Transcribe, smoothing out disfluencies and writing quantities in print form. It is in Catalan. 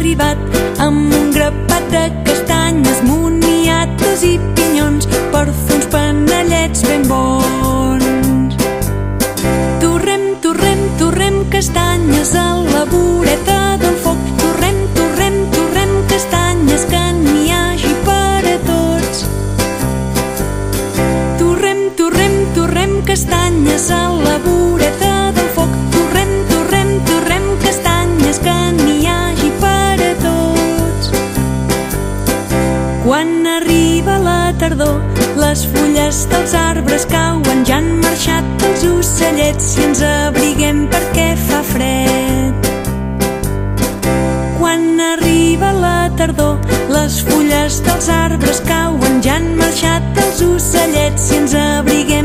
arribat amb un grapat de castanyes, moniatos i pinyons per fer uns panellets ben bons. Torrem, torrem, torrem castanyes a la voreta del foc. Torrem, torrem, torrem castanyes, que n'hi hagi per a tots. Torrem, torrem, torrem castanyes a la voreta del foc. Torrem, torrem, torrem castanyes, que n'hi hagi per a tots. Quan arriba la tardor, les fulles dels arbres cauen, ja han marxat els ocellets i ens abriguem perquè fa fred. Quan arriba la tardor, les fulles dels arbres cauen, ja han marxat els ocellets i ens abriguem